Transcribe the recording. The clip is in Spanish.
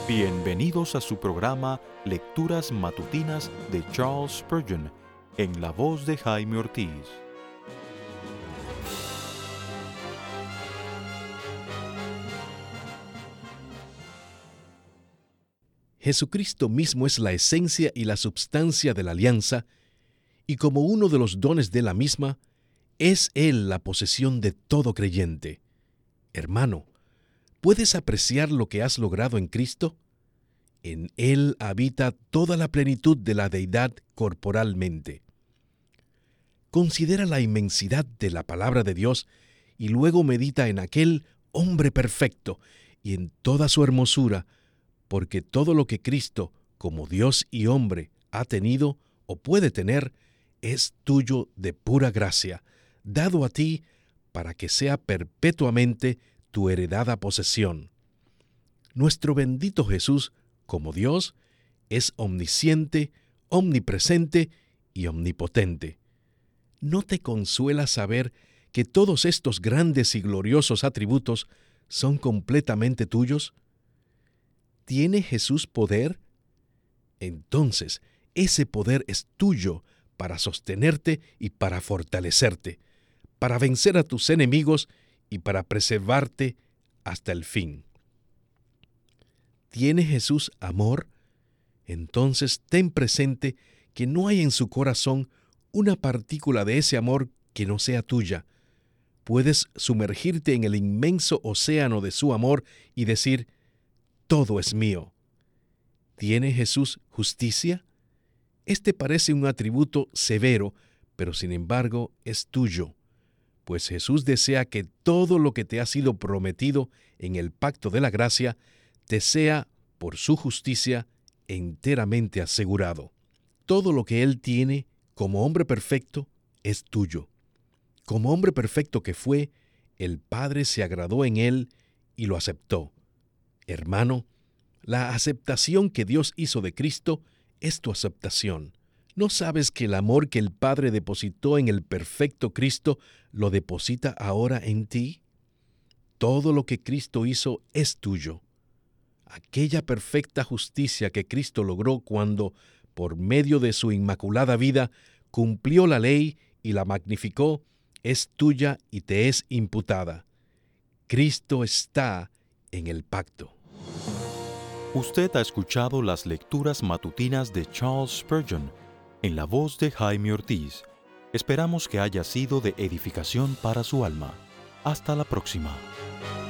Bienvenidos a su programa Lecturas Matutinas de Charles Spurgeon, en la voz de Jaime Ortiz. Jesucristo mismo es la esencia y la substancia de la alianza, y como uno de los dones de la misma, es Él la posesión de todo creyente. Hermano, ¿puedes apreciar lo que has logrado en Cristo? En Él habita toda la plenitud de la deidad corporalmente. Considera la inmensidad de la palabra de Dios y luego medita en aquel hombre perfecto y en toda su hermosura, porque todo lo que Cristo, como Dios y hombre, ha tenido o puede tener, es tuyo de pura gracia, dado a ti para que sea perpetuamente tu heredada posesión. Nuestro bendito Jesús, como Dios, es omnisciente, omnipresente y omnipotente. ¿No te consuela saber que todos estos grandes y gloriosos atributos son completamente tuyos? ¿Tiene Jesús poder? Entonces, ese poder es tuyo para sostenerte y para fortalecerte, para vencer a tus enemigos y para preservarte hasta el fin. ¿Tiene Jesús amor? Entonces ten presente que no hay en su corazón una partícula de ese amor que no sea tuya. Puedes sumergirte en el inmenso océano de su amor y decir: todo es mío. ¿Tiene Jesús justicia? Este parece un atributo severo, pero sin embargo es tuyo, pues Jesús desea que todo lo que te ha sido prometido en el pacto de la gracia te sea, por su justicia, enteramente asegurado. Todo lo que Él tiene como hombre perfecto es tuyo. Como hombre perfecto que fue, el Padre se agradó en Él y lo aceptó. Hermano, la aceptación que Dios hizo de Cristo es tu aceptación. ¿No sabes que el amor que el Padre depositó en el perfecto Cristo lo deposita ahora en ti? Todo lo que Cristo hizo es tuyo. Aquella perfecta justicia que Cristo logró cuando, por medio de su inmaculada vida, cumplió la ley y la magnificó, es tuya y te es imputada. Cristo está en el pacto. Usted ha escuchado las lecturas matutinas de Charles Spurgeon, en la voz de Jaime Ortiz. Esperamos que haya sido de edificación para su alma. Hasta la próxima.